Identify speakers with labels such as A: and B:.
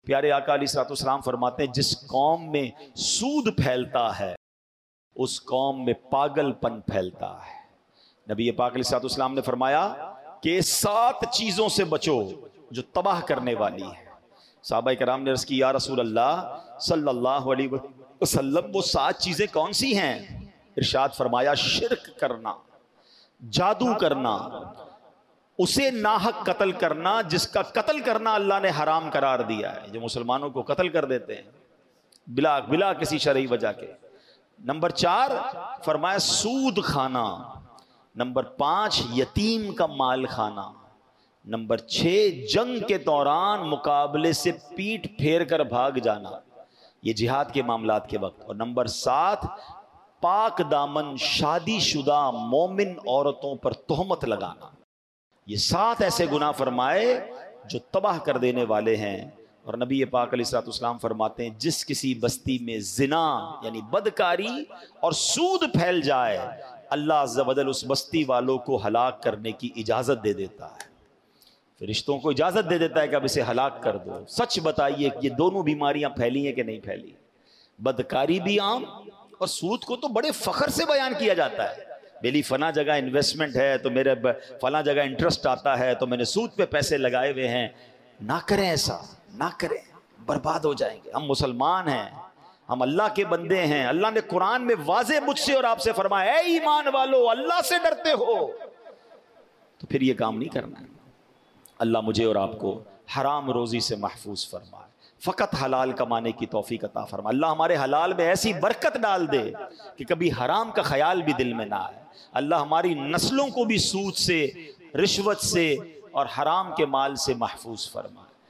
A: پیارے آقا علیہ الصلوۃ والسلام فرماتے ہیں جس قوم میں سود پھیلتا ہے اس قوم میں پاگل پن پھیلتا ہے۔ نبی پاک علیہ الصلوۃ والسلام نے فرمایا کہ 7 چیزوں سے بچو جو تباہ کرنے والی ہے۔ صحابہ کرام نے عرض کی یا رسول اللہ صلی اللہ علیہ وسلم وہ 7 چیزیں کون سی ہیں؟ ارشاد فرمایا شرک کرنا، جادو کرنا، اسے ناحق قتل کرنا جس کا قتل کرنا اللہ نے حرام قرار دیا ہے، جو مسلمانوں کو قتل کر دیتے ہیں بلا کسی شرعی وجہ کے۔ نمبر 4 فرمایا سود کھانا، نمبر 5 یتیم کا مال کھانا، نمبر 6 جنگ کے دوران مقابلے سے پیٹ پھیر کر بھاگ جانا، یہ جہاد کے معاملات کے وقت، اور نمبر 7 پاک دامن شادی شدہ مومن عورتوں پر تہمت لگانا۔ یہ 7 ایسے گناہ فرمائے جو تباہ کر دینے والے ہیں۔ اور نبی پاک علیہ الصلوۃ والسلام فرماتے ہیں جس کسی بستی میں زنا یعنی بدکاری اور سود پھیل جائے اللہ عز و جل اس بستی والوں کو ہلاک کرنے کی اجازت دے دیتا ہے، فرشتوں کو اجازت دے دیتا ہے کہ اب اسے ہلاک کر دو۔ سچ بتائیے کہ یہ دونوں بیماریاں پھیلی ہیں کہ نہیں پھیلی؟ بدکاری بھی عام اور سود کو تو بڑے فخر سے بیان کیا جاتا ہے، میری فلاں جگہ انویسٹمنٹ ہے تو میرے فلاں جگہ انٹرسٹ آتا ہے تو میں نے سود پہ پیسے لگائے ہوئے ہیں۔ نہ کریں ایسا، نہ کریں، برباد ہو جائیں گے۔ ہم مسلمان ہیں، ہم اللہ کے بندے ہیں، اللہ نے قرآن میں واضح مجھ سے اور آپ سے فرمایا اے ایمان والو اللہ سے ڈرتے ہو تو پھر یہ کام نہیں کرنا ہے۔ اللہ مجھے اور آپ کو حرام روزی سے محفوظ فرمائے، فقط حلال کمانے کی توفیق عطا فرمائے۔ اللہ ہمارے حلال میں ایسی برکت ڈال دے کہ کبھی حرام کا خیال بھی دل میں نہ آئے۔ اللہ ہماری نسلوں کو بھی سود سے، رشوت سے اور حرام کے مال سے محفوظ فرمائے۔